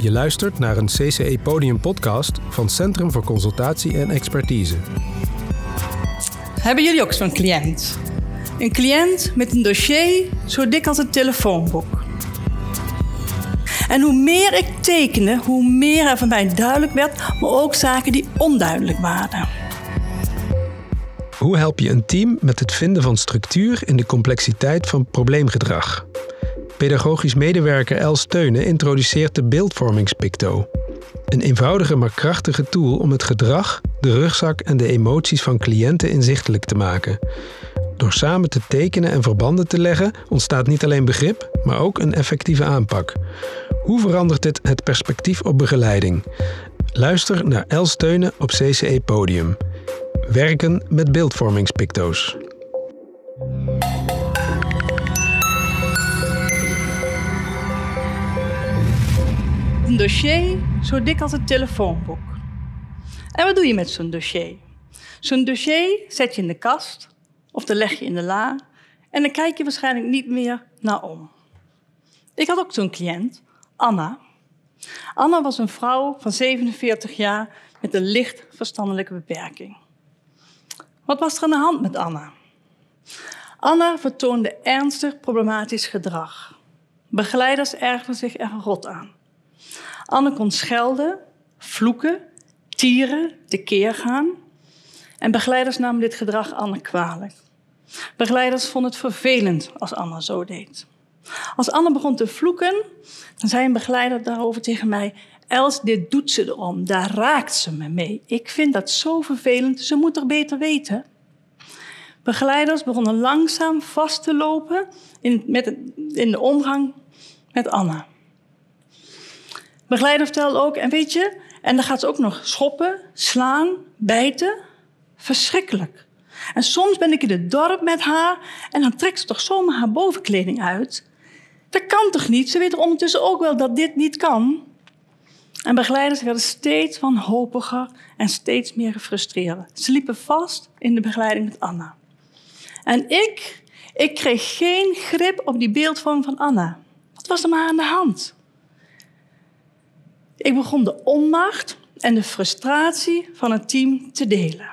Je luistert naar een CCE Podium podcast van Centrum voor Consultatie en Expertise. Hebben jullie ook zo'n cliënt? Een cliënt met een dossier zo dik als een telefoonboek. En hoe meer ik tekende, hoe meer er van mij duidelijk werd, maar ook zaken die onduidelijk waren. Hoe help je een team met het vinden van structuur in de complexiteit van probleemgedrag? Pedagogisch medewerker Els Teunen introduceert de beeldvormingspicto. Een eenvoudige maar krachtige tool om het gedrag, de rugzak en de emoties van cliënten inzichtelijk te maken. Door samen te tekenen en verbanden te leggen ontstaat niet alleen begrip, maar ook een effectieve aanpak. Hoe verandert dit het perspectief op begeleiding? Luister naar Els Teunen op CCE Podium. Werken met beeldvormingspicto's. Een dossier zo dik als een telefoonboek. En wat doe je met zo'n dossier? Zo'n dossier zet je in de kast of dan leg je in de la en dan kijk je waarschijnlijk niet meer naar om. Ik had ook zo'n cliënt, Anna. Anna was een vrouw van 47 jaar met een licht verstandelijke beperking. Wat was er aan de hand met Anna? Anna vertoonde ernstig problematisch gedrag. Begeleiders ergerden zich er rot aan. Anne kon schelden, vloeken, tieren, tekeer gaan. En begeleiders namen dit gedrag Anne kwalijk. Begeleiders vonden het vervelend als Anne zo deed. Als Anne begon te vloeken, dan zei een begeleider daarover tegen mij: Els, dit doet ze erom, daar raakt ze me mee. Ik vind dat zo vervelend, ze moet toch beter weten? Begeleiders begonnen langzaam vast te lopen in de omgang met Anne. Begeleider vertelde ook, en weet je, en dan gaat ze ook nog schoppen, slaan, bijten. Verschrikkelijk. En soms ben ik in het dorp met haar en dan trekt ze toch zomaar haar bovenkleding uit. Dat kan toch niet? Ze weet ondertussen ook wel dat dit niet kan. En begeleiders werden steeds wanhopiger en steeds meer gefrustreerd. Ze liepen vast in de begeleiding met Anna. En ik kreeg geen grip op die beeldvorming van Anna. Wat was er maar aan de hand? Ik begon de onmacht en de frustratie van het team te delen.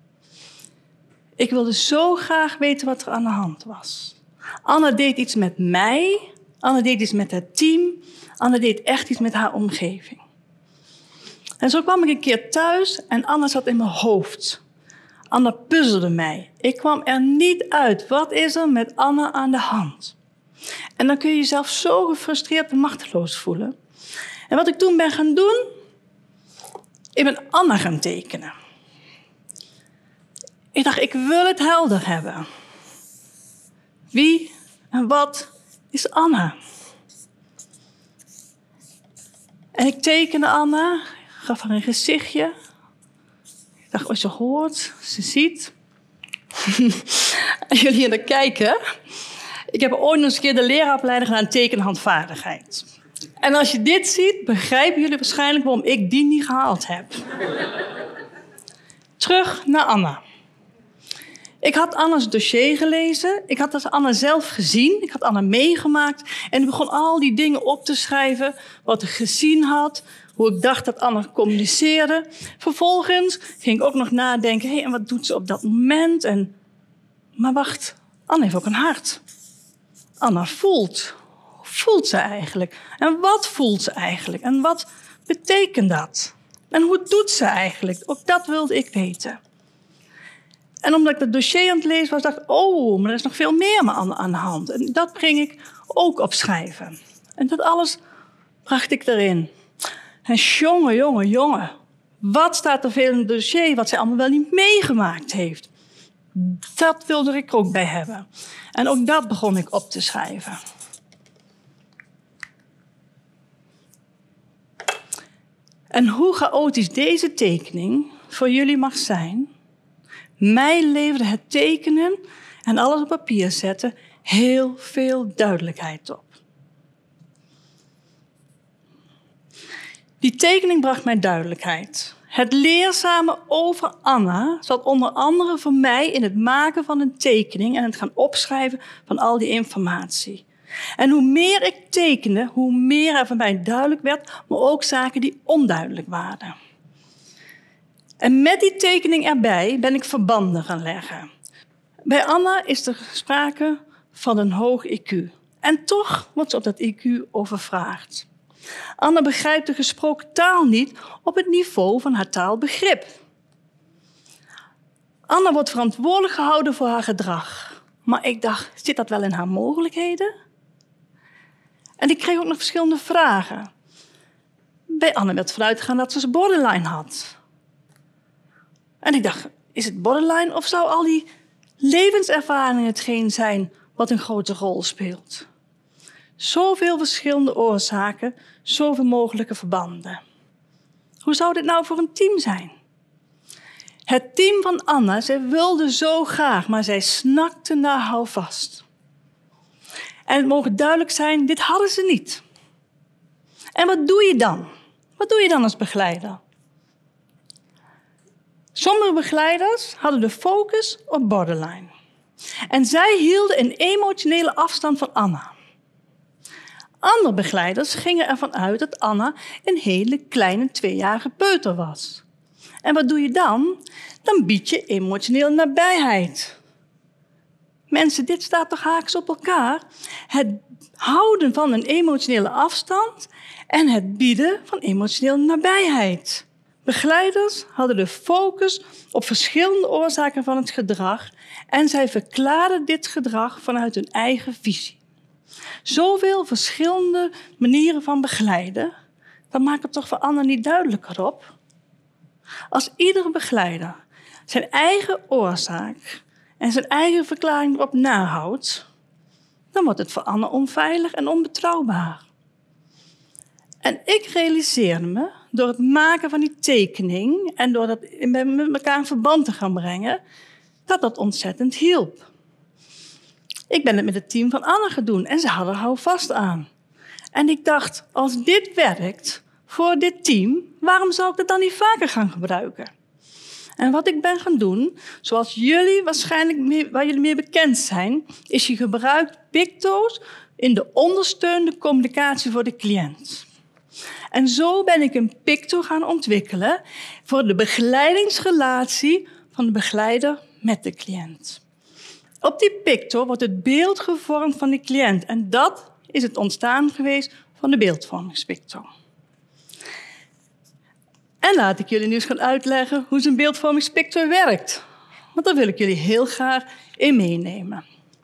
Ik wilde zo graag weten wat er aan de hand was. Anna deed iets met mij, Anna deed iets met het team, Anna deed echt iets met haar omgeving. En zo kwam ik een keer thuis en Anna zat in mijn hoofd. Anna puzzelde mij. Ik kwam er niet uit. Wat is er met Anna aan de hand? En dan kun je jezelf zo gefrustreerd en machteloos voelen. En wat ik toen ben gaan doen, ik ben Anna gaan tekenen. Ik dacht, ik wil het helder hebben. Wie en wat is Anna? En ik tekende Anna, gaf haar een gezichtje. Ik dacht, ze hoort, ze ziet. Als jullie hier naar kijken, ik heb ooit nog eens een keer de leraaropleiding gedaan tekenhandvaardigheid. En als je dit ziet, begrijpen jullie waarschijnlijk waarom ik die niet gehaald heb. Terug naar Anna. Ik had Anna's dossier gelezen. Ik had Anna zelf gezien. Ik had Anna meegemaakt. En ik begon al die dingen op te schrijven. Wat ik gezien had. Hoe ik dacht dat Anna communiceerde. Vervolgens ging ik ook nog nadenken. En wat doet ze op dat moment? Maar wacht, Anna heeft ook een hart. Anna voelt. Hoe voelt ze eigenlijk? En wat voelt ze eigenlijk? En wat betekent dat? En hoe doet ze eigenlijk? Ook dat wilde ik weten. En omdat ik het dossier aan het lezen was, dacht ik, oh, maar er is nog veel meer aan de hand. En dat breng ik ook op schrijven. En dat alles bracht ik erin. En jongen, wat staat er veel in het dossier wat zij allemaal wel niet meegemaakt heeft? Dat wilde ik er ook bij hebben. En ook dat begon ik op te schrijven. En hoe chaotisch deze tekening voor jullie mag zijn, mij leverde het tekenen en alles op papier zetten heel veel duidelijkheid op. Die tekening bracht mij duidelijkheid. Het leerzame over Anna zat onder andere voor mij in het maken van een tekening en het gaan opschrijven van al die informatie. En hoe meer ik tekende, hoe meer er van mij duidelijk werd, maar ook zaken die onduidelijk waren. En met die tekening erbij ben ik verbanden gaan leggen. Bij Anna is er sprake van een hoog IQ. En toch wordt ze op dat IQ overvraagd. Anna begrijpt de gesproken taal niet op het niveau van haar taalbegrip. Anna wordt verantwoordelijk gehouden voor haar gedrag. Maar ik dacht, zit dat wel in haar mogelijkheden? En ik kreeg ook nog verschillende vragen. Bij Anna werd vanuit gegaan dat ze borderline had. En ik dacht, is het borderline of zou al die levenservaring hetgeen zijn wat een grote rol speelt? Zoveel verschillende oorzaken, zoveel mogelijke verbanden. Hoe zou dit nou voor een team zijn? Het team van Anna, zij wilde zo graag, maar zij snakte naar houvast. En het mogen duidelijk zijn, dit hadden ze niet. En wat doe je dan? Wat doe je dan als begeleider? Sommige begeleiders hadden de focus op borderline. En zij hielden een emotionele afstand van Anna. Andere begeleiders gingen ervan uit dat Anna een hele kleine 2-jarige peuter was. En wat doe je dan? Dan bied je emotionele nabijheid. Mensen, dit staat toch haaks op elkaar? Het houden van een emotionele afstand en het bieden van emotionele nabijheid. Begeleiders hadden de focus op verschillende oorzaken van het gedrag en zij verklaarden dit gedrag vanuit hun eigen visie. Zoveel verschillende manieren van begeleiden, dat maakt het toch voor Anna niet duidelijker op? Als iedere begeleider zijn eigen oorzaak en zijn eigen verklaring erop nahoudt, dan wordt het voor Anna onveilig en onbetrouwbaar. En ik realiseerde me, door het maken van die tekening en door dat met elkaar in verband te gaan brengen, dat dat ontzettend hielp. Ik ben het met het team van Anna gaan doen en ze hadden er houvast aan. En ik dacht, als dit werkt voor dit team, waarom zou ik dat dan niet vaker gaan gebruiken? En wat ik ben gaan doen, zoals jullie waarschijnlijk waar jullie mee bekend zijn, is je gebruikt Picto's in de ondersteunende communicatie voor de cliënt. En zo ben ik een Picto gaan ontwikkelen voor de begeleidingsrelatie van de begeleider met de cliënt. Op die Picto wordt het beeld gevormd van de cliënt en dat is het ontstaan geweest van de beeldvormingspicto. En laat ik jullie nu eens gaan uitleggen hoe zo'n beeldvormingspicto werkt. Want daar wil ik jullie heel graag in meenemen.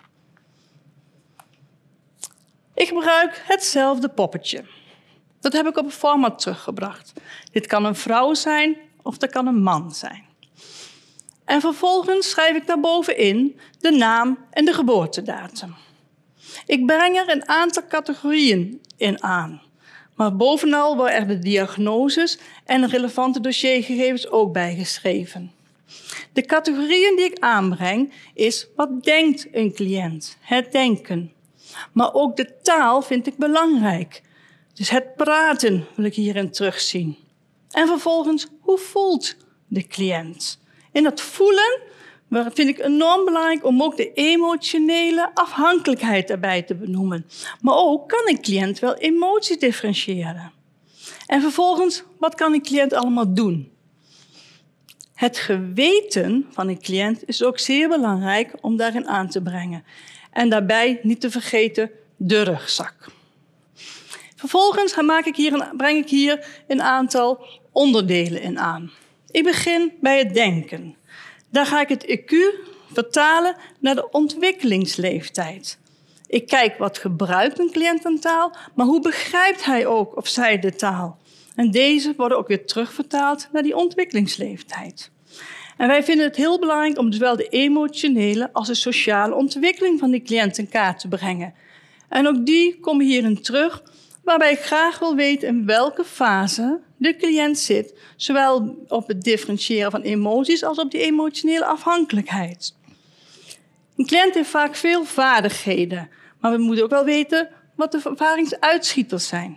Ik gebruik hetzelfde poppetje. Dat heb ik op een format teruggebracht. Dit kan een vrouw zijn of dat kan een man zijn. En vervolgens schrijf ik daarbovenin de naam en de geboortedatum. Ik breng er een aantal categorieën in aan. Maar bovenal worden er de diagnoses en relevante dossiergegevens ook bijgeschreven. De categorieën die ik aanbreng is wat denkt een cliënt, het denken. Maar ook de taal vind ik belangrijk. Dus het praten wil ik hierin terugzien. En vervolgens, hoe voelt de cliënt? In dat voelen vind ik enorm belangrijk om ook de emotionele afhankelijkheid erbij te benoemen. Maar ook kan een cliënt wel emoties differentiëren. En vervolgens, wat kan een cliënt allemaal doen? Het geweten van een cliënt is ook zeer belangrijk om daarin aan te brengen. En daarbij niet te vergeten de rugzak. Vervolgens breng ik hier een aantal onderdelen in aan. Ik begin bij het denken. Daar ga ik het IQ vertalen naar de ontwikkelingsleeftijd. Ik kijk wat gebruikt een cliënt aan taal, maar hoe begrijpt hij ook of zij de taal? En deze worden ook weer terugvertaald naar die ontwikkelingsleeftijd. En wij vinden het heel belangrijk om zowel de emotionele als de sociale ontwikkeling van die cliënt in kaart te brengen. En ook die komen hierin terug, waarbij ik graag wil weten in welke fase de cliënt zit, zowel op het differentiëren van emoties als op die emotionele afhankelijkheid. Een cliënt heeft vaak veel vaardigheden, maar we moeten ook wel weten wat de ervaringsuitschieters zijn.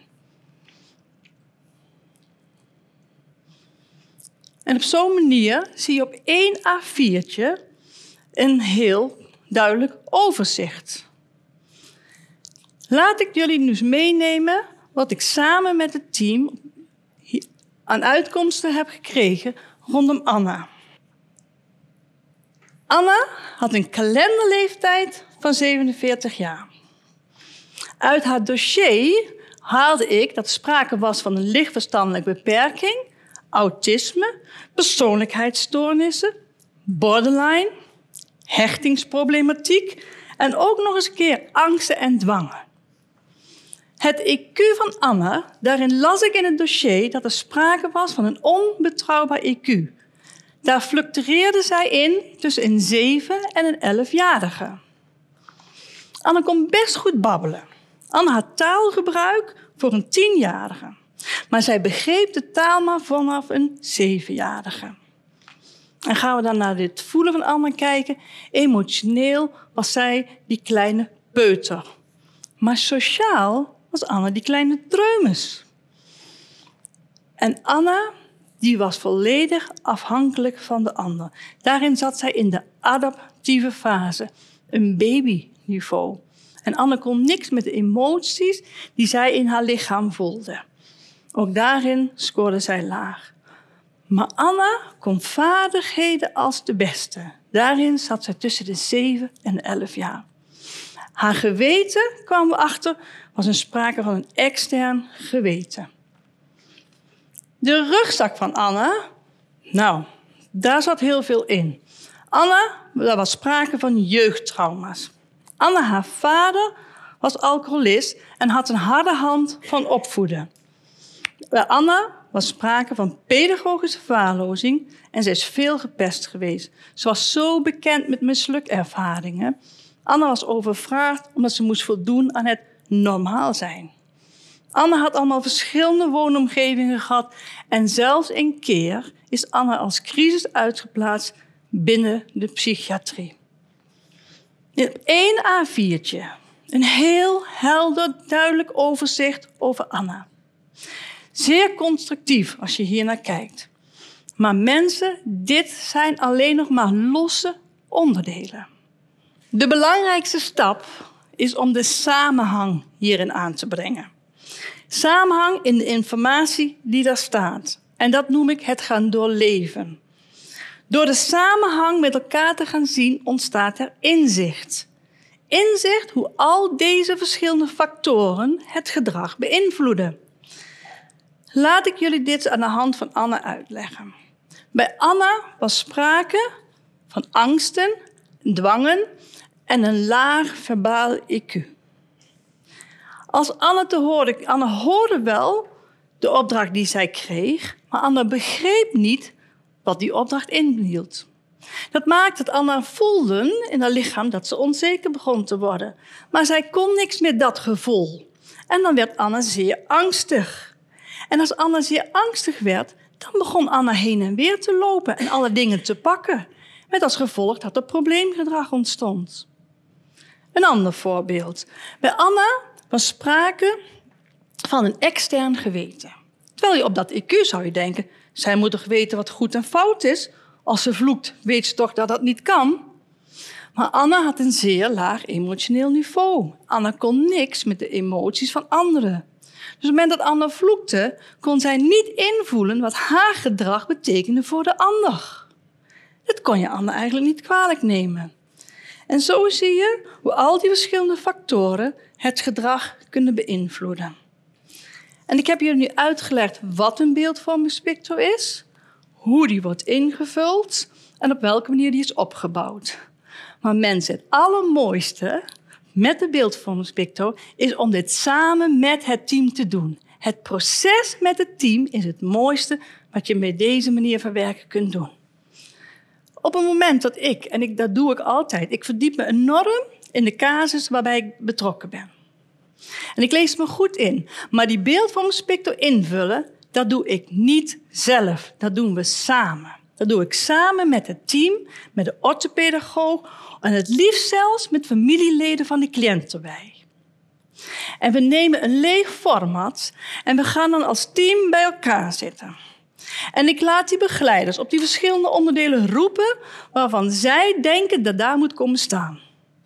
En op zo'n manier zie je op 1 A4'tje een heel duidelijk overzicht. Laat ik jullie dus meenemen wat ik samen met het team aan uitkomsten heb gekregen rondom Anna. Anna had een kalenderleeftijd van 47 jaar. Uit haar dossier haalde ik dat er sprake was van een lichtverstandelijke beperking, autisme, persoonlijkheidsstoornissen, borderline, hechtingsproblematiek en ook nog eens een keer angsten en dwangen. Het IQ van Anna, daarin las ik in het dossier dat er sprake was van een onbetrouwbaar IQ. Daar fluctueerde zij in tussen een 7 en een 11-jarige. Anna kon best goed babbelen. Anna had taalgebruik voor een 10-jarige. Maar zij begreep de taal maar vanaf een 7-jarige. En gaan we dan naar dit voelen van Anna kijken. Emotioneel was zij die kleine peuter. Maar sociaal was Anna die kleine dreumes. En Anna, die was volledig afhankelijk van de ander. Daarin zat zij in de adaptieve fase, een babyniveau. En Anna kon niks met de emoties die zij in haar lichaam voelde. Ook daarin scoorde zij laag. Maar Anna kon vaardigheden als de beste. Daarin zat zij tussen de 7 en 11 jaar. Haar geweten, kwamen we achter, was een sprake van een extern geweten. De rugzak van Anna, nou, daar zat heel veel in. Anna, daar was sprake van jeugdtrauma's. Anna, haar vader, was alcoholist en had een harde hand van opvoeden. Bij Anna was sprake van pedagogische verwaarlozing en ze is veel gepest geweest. Ze was zo bekend met mislukervaringen. Anna was overvraagd omdat ze moest voldoen aan het normaal zijn. Anna had allemaal verschillende woonomgevingen gehad en zelfs een keer is Anna als crisis uitgeplaatst binnen de psychiatrie. Op 1 A4'tje, een heel helder, duidelijk overzicht over Anna. Zeer constructief als je hier naar kijkt. Maar mensen, dit zijn alleen nog maar losse onderdelen. De belangrijkste stap is om de samenhang hierin aan te brengen. Samenhang in de informatie die daar staat. En dat noem ik het gaan doorleven. Door de samenhang met elkaar te gaan zien, ontstaat er inzicht. Inzicht hoe al deze verschillende factoren het gedrag beïnvloeden. Laat ik jullie dit aan de hand van Anna uitleggen. Bij Anna was sprake van angsten, dwangen en een laag verbaal IQ. Als Anna hoorde wel de opdracht die zij kreeg, maar Anna begreep niet wat die opdracht inhield. Dat maakte dat Anna voelde in haar lichaam dat ze onzeker begon te worden. Maar zij kon niks met dat gevoel. En dan werd Anna zeer angstig. En als Anna zeer angstig werd, dan begon Anna heen en weer te lopen en alle dingen te pakken. Met als gevolg dat er probleemgedrag ontstond. Een ander voorbeeld. Bij Anna was sprake van een extern geweten. Terwijl je op dat IQ zou je denken, zij moet toch weten wat goed en fout is? Als ze vloekt, weet ze toch dat dat niet kan? Maar Anna had een zeer laag emotioneel niveau. Anna kon niks met de emoties van anderen. Dus op het moment dat Anna vloekte, kon zij niet invoelen wat haar gedrag betekende voor de ander. Dat kon je Anna eigenlijk niet kwalijk nemen. En zo zie je hoe al die verschillende factoren het gedrag kunnen beïnvloeden. En ik heb jullie nu uitgelegd wat een beeldvormingspicto is, hoe die wordt ingevuld en op welke manier die is opgebouwd. Maar mensen, het allermooiste met de beeldvormingspicto is om dit samen met het team te doen. Het proces met het team is het mooiste wat je met deze manier van werken kunt doen. Op het moment dat dat doe ik altijd, ik verdiep me enorm in de casus waarbij ik betrokken ben. En ik lees me goed in, maar die beeldvormingspicto invullen, dat doe ik niet zelf. Dat doen we samen. Dat doe ik samen met het team, met de orthopedagoog en het liefst zelfs met familieleden van de cliënt erbij. En we nemen een leeg format en we gaan dan als team bij elkaar zitten. En ik laat die begeleiders op die verschillende onderdelen roepen waarvan zij denken dat daar moet komen staan.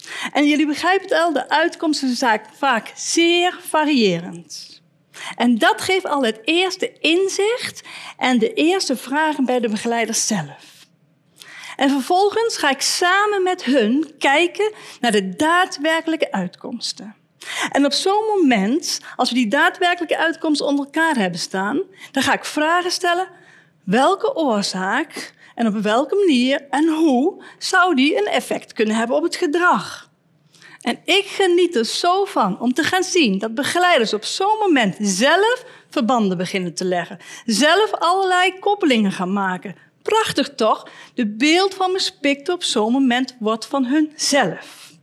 En jullie begrijpen het al, de uitkomsten zijn vaak zeer variërend. En dat geeft al het eerste inzicht en de eerste vragen bij de begeleiders zelf. En vervolgens ga ik samen met hun kijken naar de daadwerkelijke uitkomsten. En op zo'n moment, als we die daadwerkelijke uitkomsten onder elkaar hebben staan, dan ga ik vragen stellen: welke oorzaak en op welke manier en hoe zou die een effect kunnen hebben op het gedrag? En ik geniet er zo van om te gaan zien dat begeleiders op zo'n moment zelf verbanden beginnen te leggen. Zelf allerlei koppelingen gaan maken. Prachtig toch? De beeldvorming Spicto op zo'n moment wordt van hun zelf.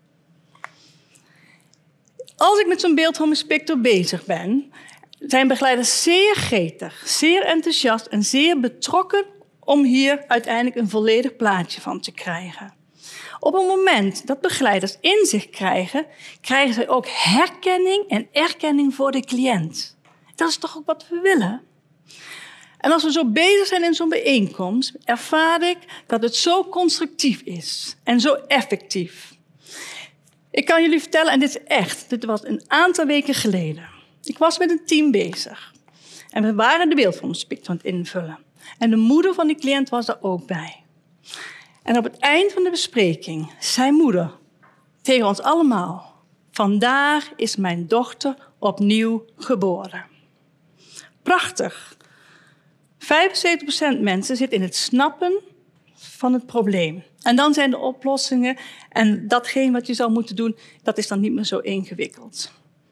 Als ik met zo'n beeldvorming Spicto bezig ben, zijn begeleiders zeer gretig, zeer enthousiast en zeer betrokken om hier uiteindelijk een volledig plaatje van te krijgen. Op het moment dat begeleiders inzicht krijgen, krijgen ze ook herkenning en erkenning voor de cliënt. Dat is toch ook wat we willen? En als we zo bezig zijn in zo'n bijeenkomst, ervaar ik dat het zo constructief is en zo effectief. Ik kan jullie vertellen, en dit is echt, dit was een aantal weken geleden. Ik was met een team bezig. En we waren de beeldvorming Spicto aan het invullen. En de moeder van die cliënt was er ook bij. En op het eind van de bespreking zei moeder tegen ons allemaal: vandaag is mijn dochter opnieuw geboren. Prachtig. 75% mensen zit in het snappen van het probleem. En dan zijn de oplossingen en datgene wat je zou moeten doen, dat is dan niet meer zo ingewikkeld.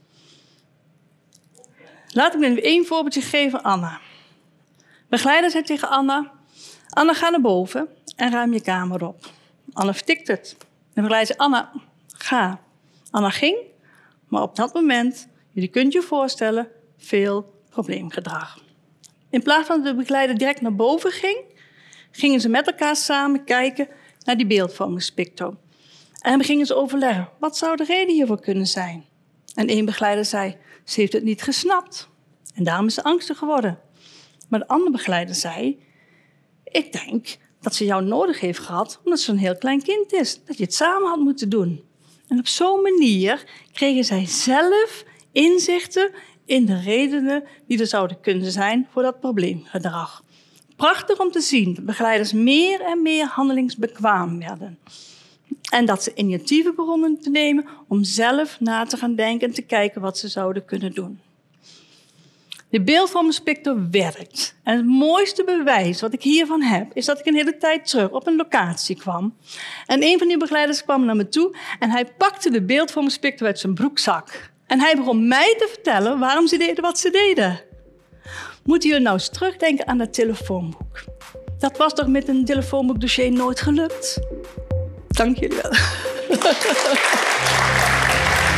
Laat ik nu één voorbeeldje geven, Anna. Begeleider zei tegen Anna: Anna, ga naar boven en ruim je kamer op. Anna vertikt het. De begeleider zei: Anna, ga. Anna ging, maar op dat moment, jullie kunt je voorstellen, veel probleemgedrag. In plaats van dat de begeleider direct naar boven ging, gingen ze met elkaar samen kijken naar die beeldvorming Spicto. En dan gingen ze overleggen: wat zou de reden hiervoor kunnen zijn? En één begeleider zei: ze heeft het niet gesnapt. En daarom is ze angstig geworden. Maar de andere begeleider zei: ik denk dat ze jou nodig heeft gehad omdat ze een heel klein kind is. Dat je het samen had moeten doen. En op zo'n manier kregen zij zelf inzichten in de redenen die er zouden kunnen zijn voor dat probleemgedrag. Prachtig om te zien dat begeleiders meer en meer handelingsbekwaam werden. En dat ze initiatieven begonnen te nemen om zelf na te gaan denken en te kijken wat ze zouden kunnen doen. De beeldvorming Spicto werkt. En het mooiste bewijs wat ik hiervan heb, is dat ik een hele tijd terug op een locatie kwam. En een van die begeleiders kwam naar me toe en hij pakte de beeldvorming Spicto uit zijn broekzak. En hij begon mij te vertellen waarom ze deden wat ze deden. Moeten jullie nou eens terugdenken aan dat telefoonboek? Dat was toch met een telefoonboekdossier nooit gelukt? Dank jullie wel.